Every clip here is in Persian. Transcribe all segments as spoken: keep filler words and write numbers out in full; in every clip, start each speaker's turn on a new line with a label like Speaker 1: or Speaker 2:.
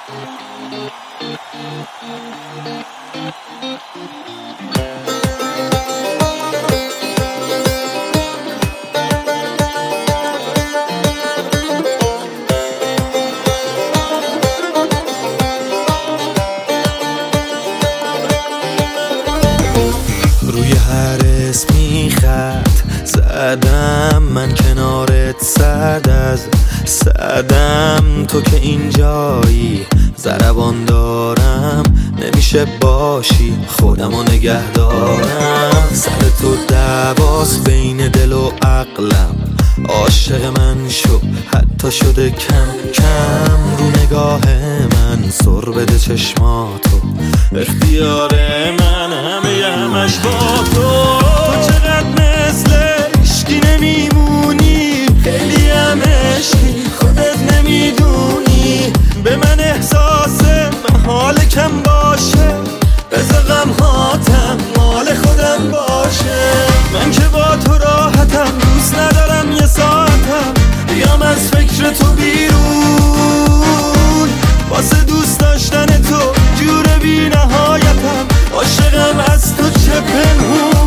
Speaker 1: روی هر اسمی خط زدم، من کنارت صد از صدم. تو که اینجایی ضربان دارم، نمیشه باشی خودمو نگه دارم. سر تو دعواست بین دل و عقلم، عاشق من شو حتی شده کم کم. رو نگاه من سر بده چشماتو، اختیار من همه همش با تو. تو چقدر مثل عشقی نمیمونی، خیلی هم عشقی خودت نمیدونی. به من احساس محال کم باشه، بذار غمهاتم مال خودم باشه. من که با تو راحتم، دوست ندارم یه ساعتم بیام از فکر تو بیرون. واسه دوست داشتن تو جور بی نهایتم، عاشقم از تو چه پنهون.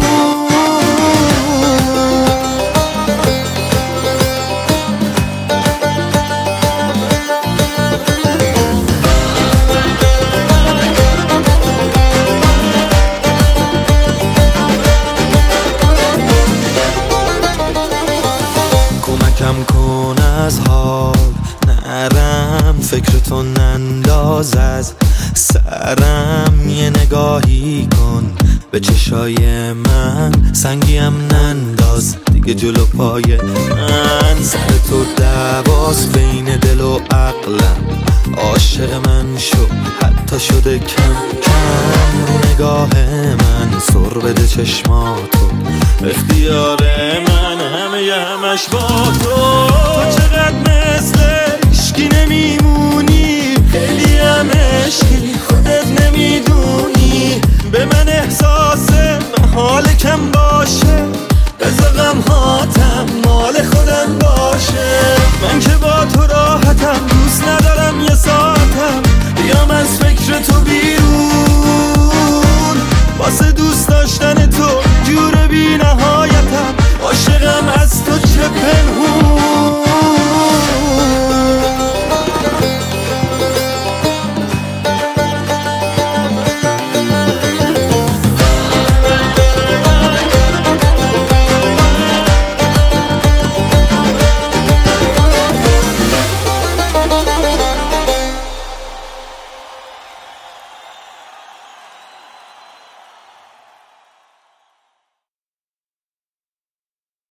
Speaker 1: کمکم کن از حال نرم، فکر تو ننداز از سرم. یه نگاهی کن به چشای من، سنگیم ننداز دیگه جلو پای من. سر تو دعواست بین دل و عقلم، عاشق من شو حتی شده کم کم. رو نگاه من سر بده چشماتو، اختیار من همه همش با تو. تو چقدر مثل عشقی نمیمونی، خیلی هم عشقی خودت نمیدونی. به من احساس محال کم